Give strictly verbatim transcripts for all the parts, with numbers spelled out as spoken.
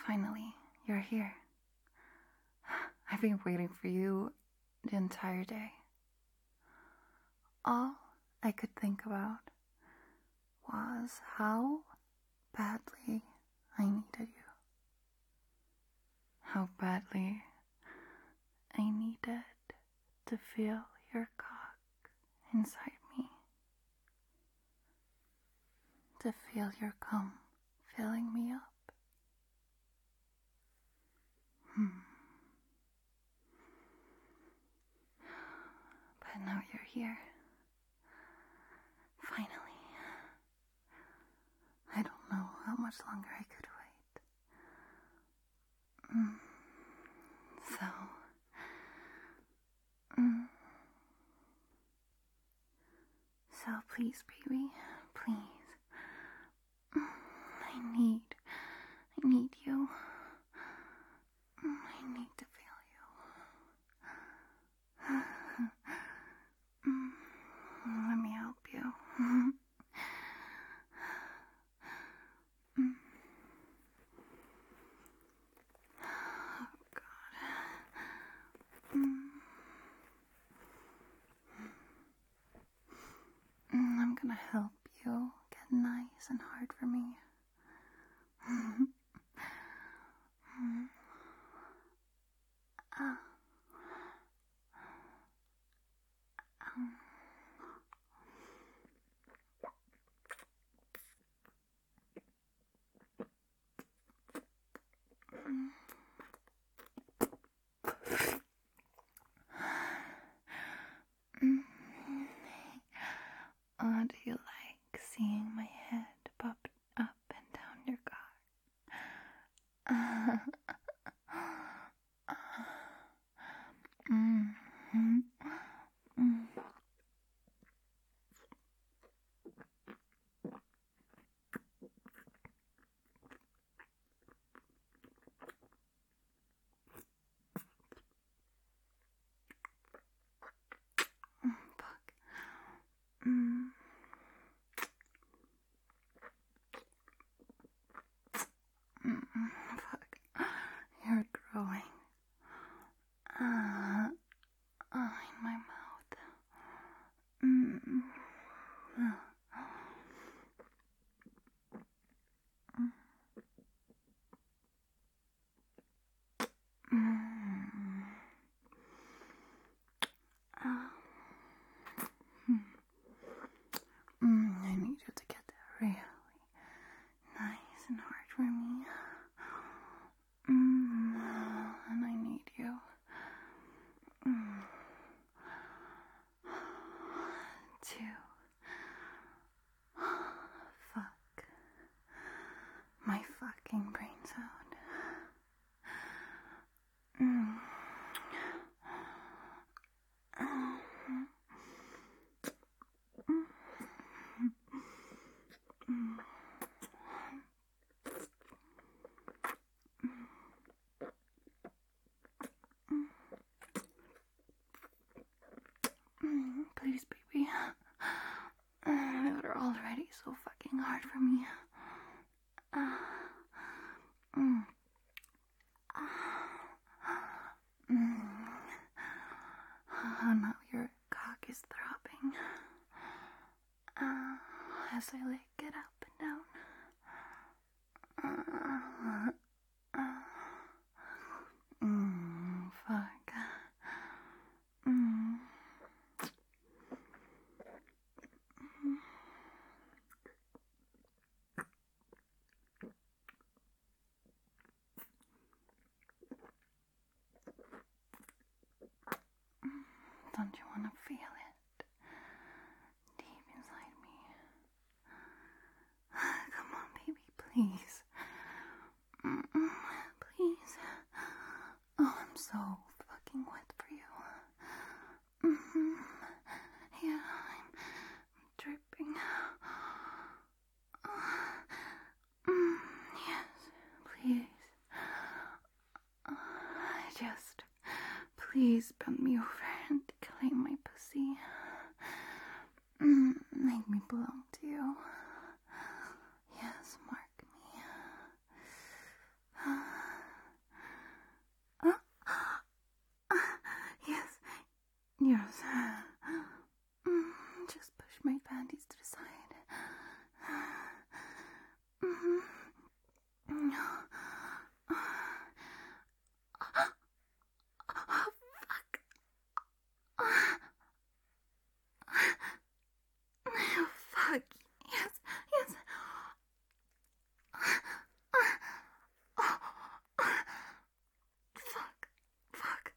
Finally, you're here. I've been waiting for you the entire day. All I could think about was how badly I needed you. How badly I needed to feel your cock inside me. To feel your cum filling me up. Hmm. But now you're here. Finally. I don't know how much longer I could wait. Mm. So, mm. so please, baby, please. Mm. I need, I need you. Mm. I need to feel you. Mm. Let me help you. Mm. Oh, God. Mm. Mm, I'm gonna help you get nice and hard for me. Mm. Ah. Um. Mm. Mm. Oh, do you like seeing my head pop up and down your cock? mm. Mm. Mm. Fuck. Mm. Mm. Fuck. You're growing. Uh, uh, in my mouth. Mm. Uh. Mm. Mm. Uh. Mm. Mm. I need you to get really nice and hard for me. Mm. And I need you. Mm. To fuck my fucking brains out. Mm. Mm. Mm. Mm. Please, baby. They're already so fucking hard for me. Uh. Mm. Mm. Oh, now your cock is throbbing uh, as I lick it up and down. Uh, uh, mm, fuck. Mm. Don't you want to feel it deep inside me? Come on, baby, please. Mm-mm, please. Oh, I'm so fucking wet for you. Mm-hmm. Yeah, I'm dripping. Mm, yes, please. Uh, just please bend me over and claim my pussy. Mm, make me belong to you. Yes, mark me. Yes. Mm, just push my panties to the side. Mm-hmm. Oh, fuck. Oh, fuck. Yes, yes. Fuck. Fuck.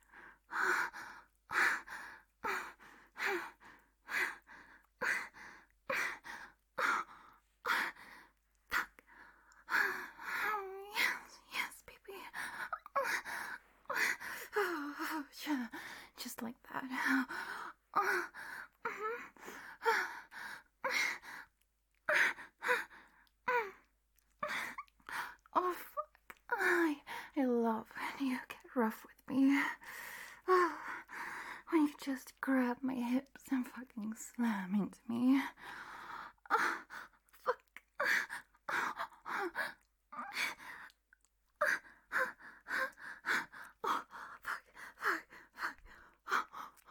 Yes, yes, baby. Oh, yeah, just like that. Oh, fuck. I, I love when you get rough with me. When you just grab my hips and fucking slam into me. Fuck. Oh, fuck, fuck, fuck.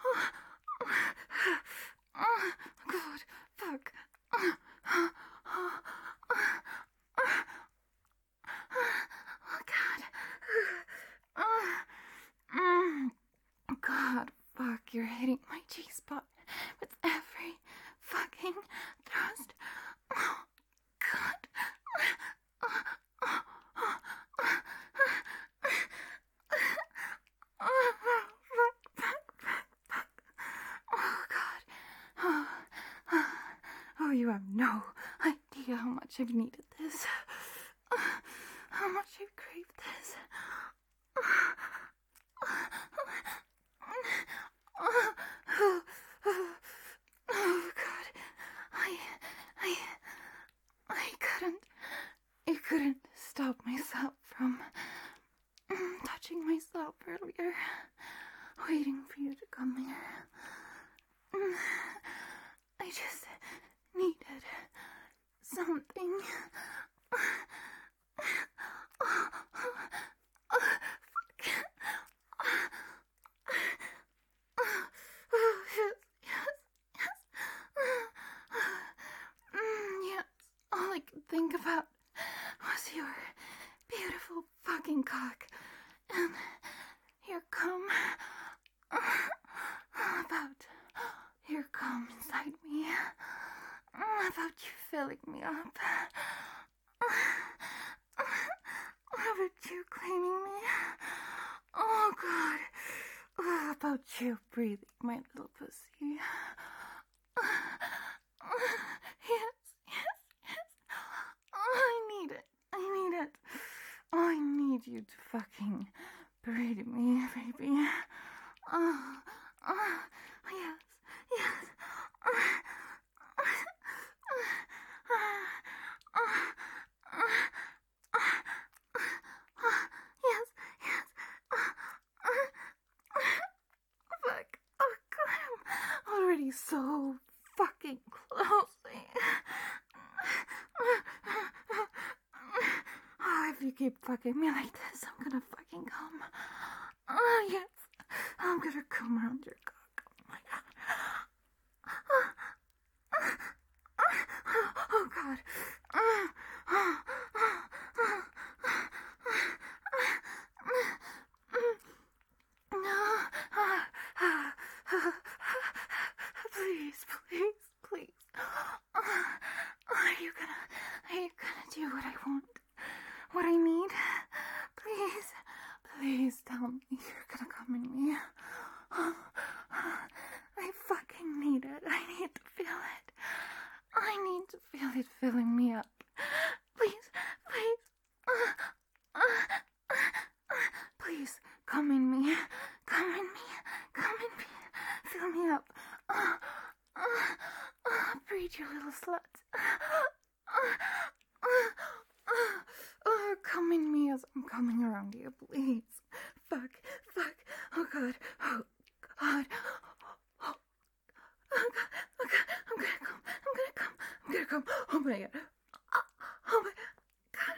Oh, God, fuck. Oh, God. Mm. God, fuck, you're hitting my G-spot with every fucking thrust. Oh, God. Oh, fuck, fuck, fuck, fuck. Oh, God. Oh, oh, oh, you have no idea how much I've needed this. How much I've craved this. Oh, God. I, I, I couldn't, I couldn't stop myself from touching myself earlier, waiting for you to come here. I just needed something. Oh, yes, yes, yes. Mm, yes, all I could think about was your beautiful fucking cock and your cum. About your cum inside me. About you filling me up. About you cleaning me. Oh, God. Oh, about you breathing my little pussy. Yes, yes, yes. Oh, I need it. I need it. Oh, I need you to fucking breathe me, baby. Oh, oh, yes, yes. Yes, yes. Fuck. Oh, God, I'm already so fucking close. Oh, if you keep fucking me like this, I'm gonna fucking come. Oh, yes. I'm gonna come around your cock. Oh, my God. Oh, God. Please, please, please. Are you gonna, are you gonna do what I want? What I need? Please, please tell me you're gonna come in me. I fucking need it. I need to feel it. I need to feel it filling me up. Please, please. Please, come in me. Come in me. Come in me. Fill me up. Breathe, you little slut. Oh, come in me as I'm coming around you, please. Fuck, fuck. Oh, God. Oh, God. Oh, oh, God. Oh, God. I'm gonna come. I'm gonna come. I'm gonna come. Oh, my God. Oh, my God.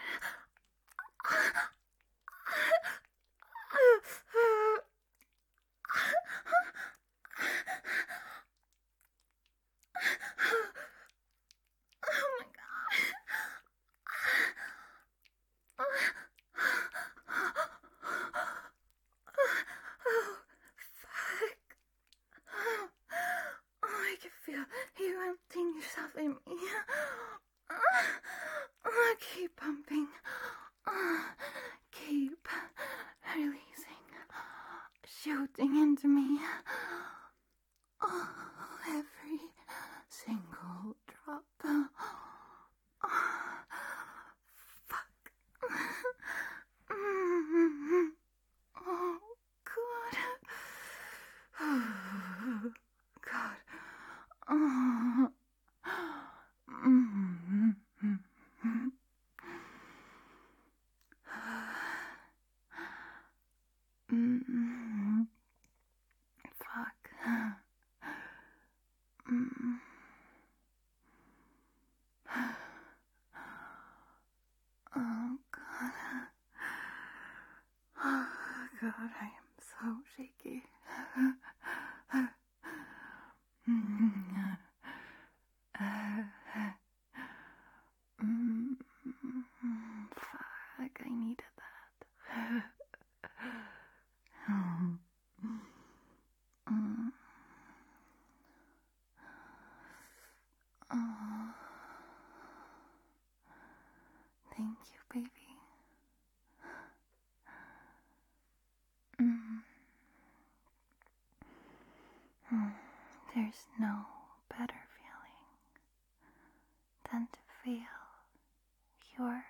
keep pumping. Uh, keep releasing, shooting into me. Oh, every single drop. Oh, fuck. Mm-hmm. Oh, God. Oh, God. Oh. Mm-hmm. Mm-hmm. Fuck. Mm. Oh, God. Oh, God, I am so shaky. Mm. Mm. Fuck, I needed that. Mm. Oh. Thank you, baby. Mm. Mm. There's no better feeling than to feel your